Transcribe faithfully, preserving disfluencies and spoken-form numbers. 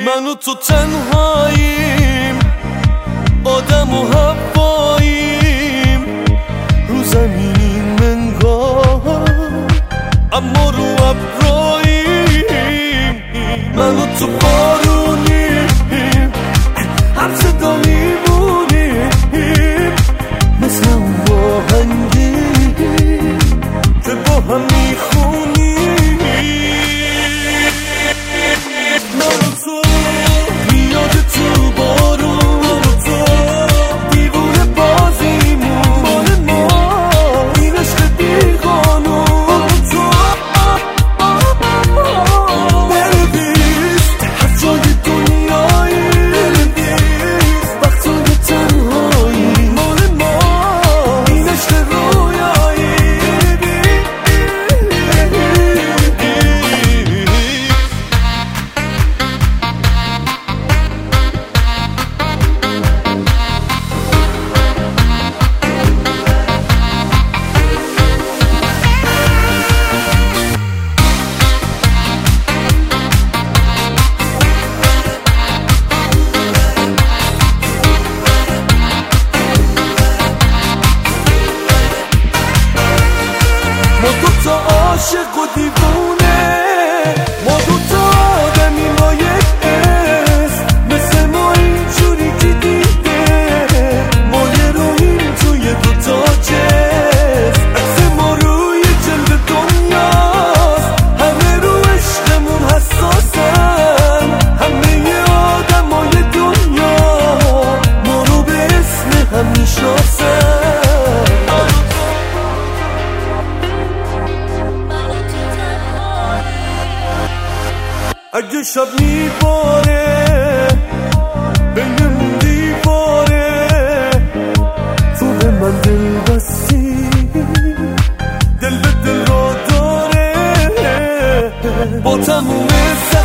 من و تو تنهاییم، آدم و هواییم، رو زمینیم منگار اما رو ابراییم. من و تو بارونیم، هم صدا میمونیم، مثل اون آهنگیم که با هم میخونیم. من و تو میاد تو بارون، من و تو دیوونه بازیمون، مال ما این عشق بیقانون. من و تو برویست هر جای دنیایی، برویست وقتای تنهایی، مال ما این عشق رویایی. ما دوتا عاشق و دیوونه، ما دوتا آدمی ما یک اسم، مثل ما اینجوری که دیده ما یه رویم توی دوتا جسم. عکس ما روی جلد دنیاست، همه رو عشقمون حساسن، همه آدمای دنیا ما رو به اسم هم میشناسن. اگه شب میباره بینمون دیواره، تو به من دل بستی، دل به دل را داره، با تموم